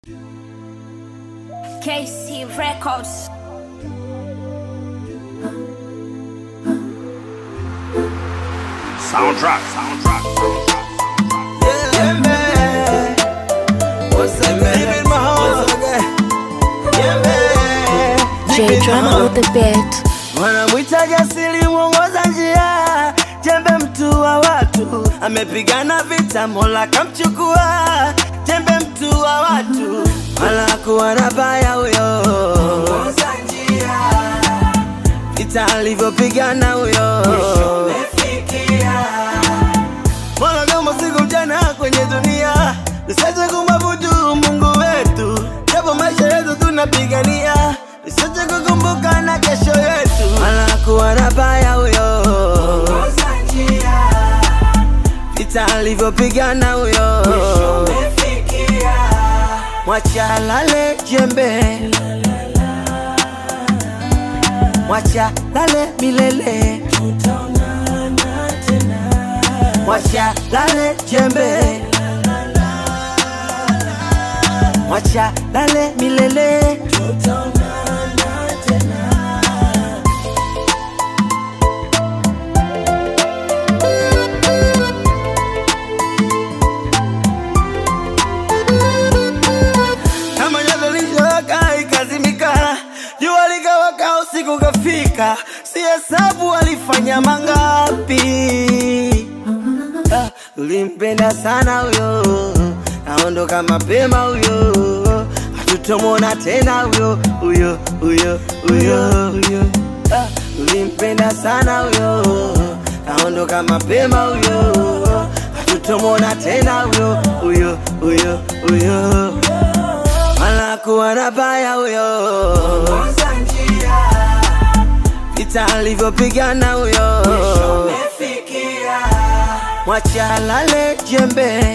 KC Records. Soundtrack. Yeah, man. What's up, man? Deep in my heart. Yeah, man. J Drama with the beat. Wanamwita jasiri mwongoza njia, jembe mtu wa watu, amepigana vita Mola kamchukua, jembe mtu wa watu, wala kuwa na baya huyo, mwongoza njia, vita alivyopigana huyo, mwisho umefikia. Mola kama siku mchana kwenye dunia, tusiache kumwabudu Mungu wetu, japo maisha yetu tunapigania, tusiache kukumbuka na kesho yetu, wala kuwa na baya huyo, mwongoza njia, vita alivyopigana huyo, mwisho umefikia. Mwacha lale jembe, mwacha lale milele, tutaonana tena. Mwacha lale jembe, mwacha lale milele, tutaonana tena. Kama nyazo lishowaka ikazimika, jua likawaka usiku kafika, si hesabu alifanya mangapi. Tulimpenda sana huyo, naondoka mapema huyo, hatutomona tena huyo. Tulimpenda sana huyo, naondoka mapema huyo, hatutomona tena huyo. Wala kuwa na baya huyo, mwongoza njia, vita alivyopigana huyo, mwisho umefikia. Mwacha lale jembe,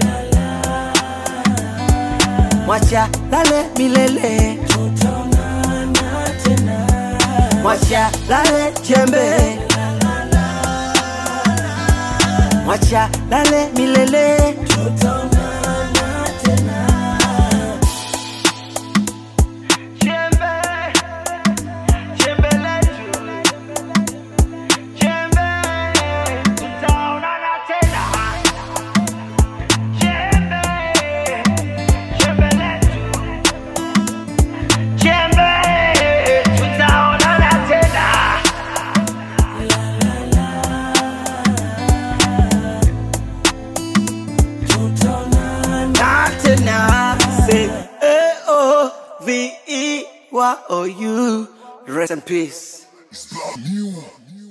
mwacha lale milele, tutaonana tena. Mwacha lale jembe, mwacha lale milele, tutaonana tena. Say AOVE, what are you? Rest in peace. It's not new.